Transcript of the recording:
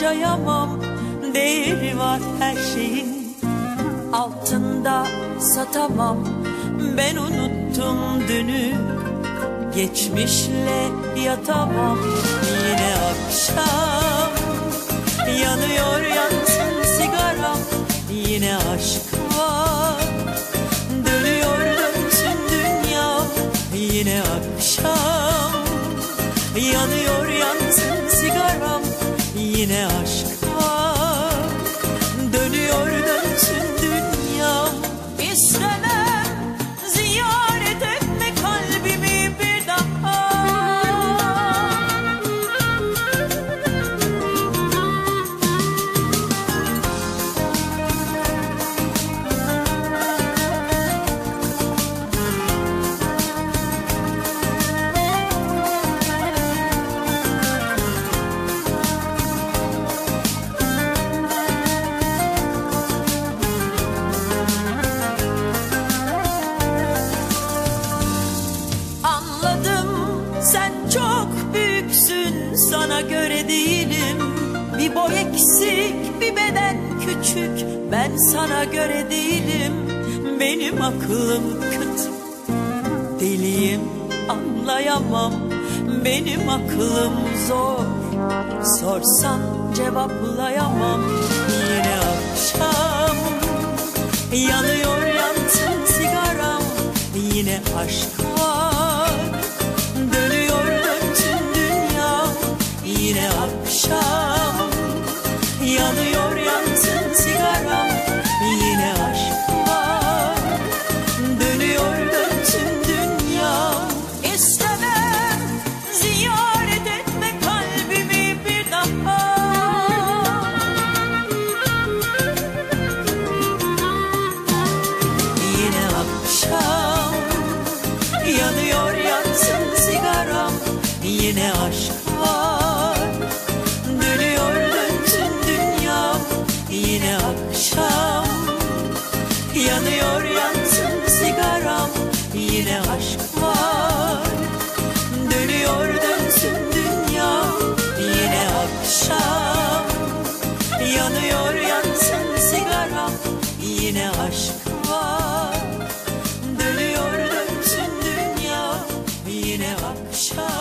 harcayamam. Değeri var her şeyin, altında satamam. Ben unuttum dünü, geçmişle yatamam. Yine akşam, yanıyor yansın sigaram. Yine aşk var, dönüyor dönsün dünya. Yine akşam, yanıyor yansın sigaram. Yine aşk var, dönüyor dönsün dünya. İstemem ziyaret etme kalbimi bir daha. Sen çok büyüksün, sana göre değilim. Bir boy eksik, bir beden küçük, ben sana göre değilim. Benim aklım kıt, deliyim, anlayamam. Benim aklım zor, sorsan cevaplayamam. Yine akşam, yanıyor yansın sigaram. Yine aşk var, dönüyor dönsün dünya. Yine akşam, yanıyor yansın sigaram. Yine aşk var, dönüyor dönsün dünya. İstemem ziyaret etme kalbimi bir daha. Yine akşam, yanıyor yansın sigaram. Yine aşk var, dönüyor dönsün dünya. Yine akşam, yanıyor yansın sigaram. Yine aşk var, dönüyor dönsün dünya. Yine akşam, yanıyor yansın sigaram. Yine aşk var, dönüyor dönsün dünya. Yine akşam.